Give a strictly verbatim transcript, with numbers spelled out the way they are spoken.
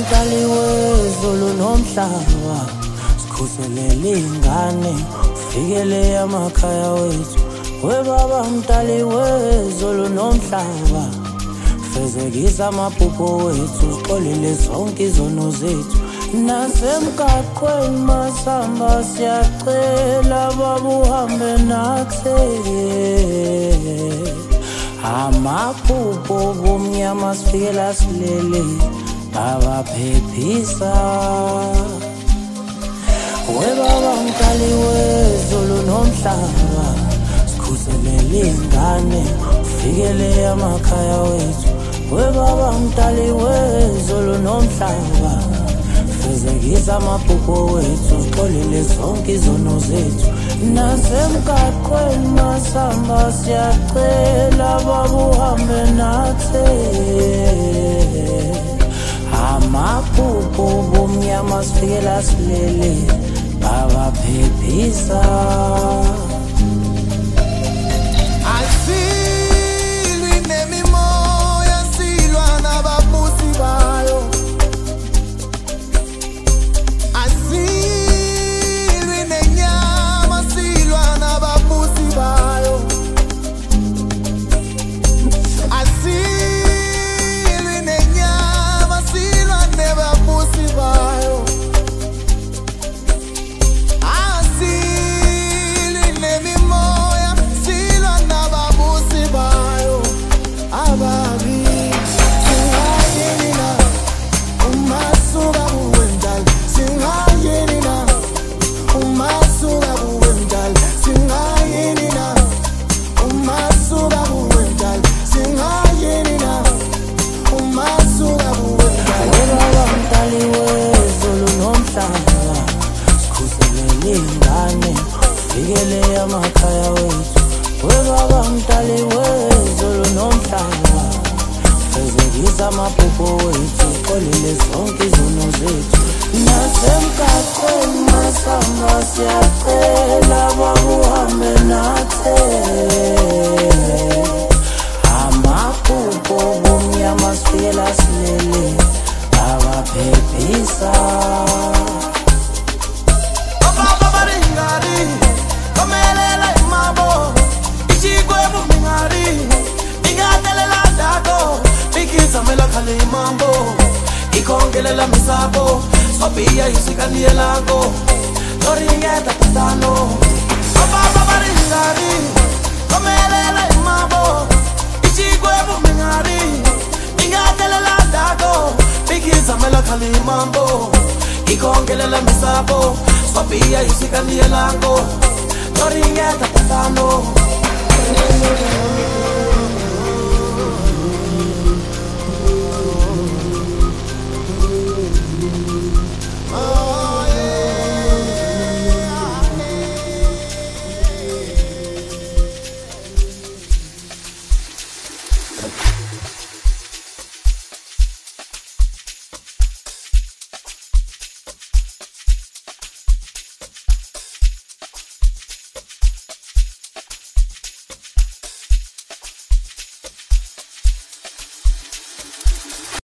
mdali wezulu nomhlaba, sikhuselele ingane, ufikele amakhaya wethu. We baba mdali wezulu nomhlaba, fezekisa amaphupho wethu, sixolele zonke izono zethu. Nasemgaqweni masamba siyacela baba uhambe nathi, amaphupho bomnyama sifikela silele, baba phephisa. We baba mdali wezulu nomhlaba, sikhuselele ingane, ufikele amakhaya wethu. We baba mdali wezulu nomhlaba, fezekisa amaphupho wethu, sixolele zonke izono zethu. Nasemgaqweni masamba siyacela baba uhambe nathi, amaphupho bomnyama sifikela silele, baba phephisa. Fikele amakhaya wethu. We baba mdali wezulu nomhlaba, fezekisa amaphupho wethu, sixolele zonke izono zethu. Nasemgaqweni masamba siyacela baba uhambe nathi, amaphupho bomnyama sifikela silele, baba phephisa. Mambo ikongelela misabo sobia isikanie lango toringeta patano baba baringari komelela imabo ichigwe bumingari ingatelela dago bigiza mela khali mambo ikongelela misabo sobia isikanie lango toringeta patano.